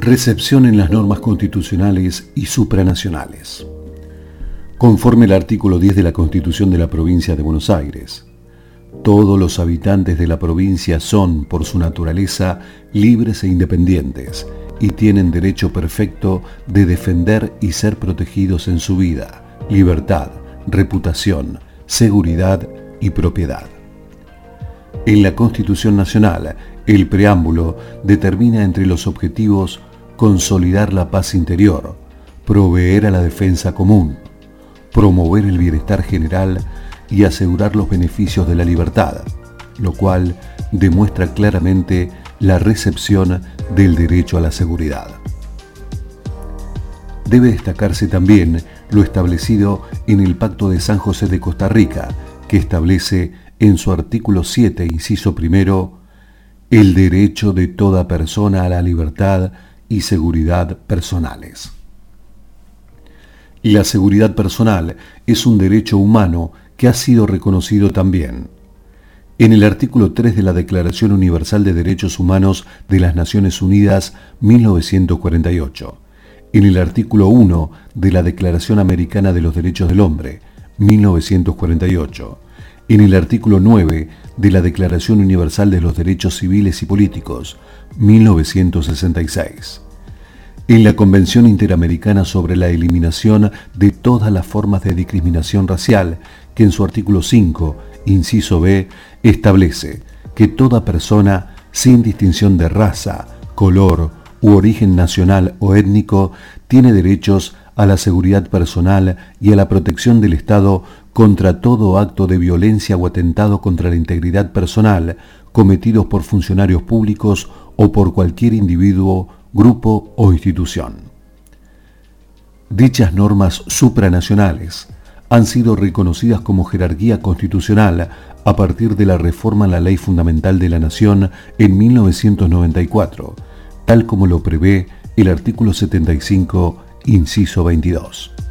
Recepción en las normas constitucionales y supranacionales. Conforme al artículo 10 de la Constitución de la Provincia de Buenos Aires, todos los habitantes de la provincia son, por su naturaleza, libres e independientes y tienen derecho perfecto de defender y ser protegidos en su vida, libertad, reputación, seguridad y propiedad. En la Constitución Nacional, el preámbulo determina entre los objetivos consolidar la paz interior, proveer a la defensa común, promover el bienestar general y asegurar los beneficios de la libertad, lo cual demuestra claramente la recepción del derecho a la seguridad. Debe destacarse también lo establecido en el Pacto de San José de Costa Rica, que establece en su artículo 7, inciso primero, el derecho de toda persona a la libertad y seguridad personales. La seguridad personal es un derecho humano que ha sido reconocido también en el artículo 3 de la Declaración Universal de Derechos Humanos de las Naciones Unidas 1948, en el artículo 1 de la Declaración Americana de los Derechos del Hombre 1948, en el artículo 9 de la Declaración Universal de los Derechos Civiles y Políticos 1966, en la Convención Interamericana sobre la Eliminación de todas las formas de discriminación racial, que en su artículo 5, inciso B, establece que toda persona, sin distinción de raza, color u origen nacional o étnico, tiene derechos a la seguridad personal y a la protección del Estado contra todo acto de violencia o atentado contra la integridad personal cometidos por funcionarios públicos o por cualquier individuo, grupo o institución. Dichas normas supranacionales han sido reconocidas como jerarquía constitucional a partir de la reforma a la Ley Fundamental de la Nación en 1994, tal como lo prevé el artículo 75, inciso 22.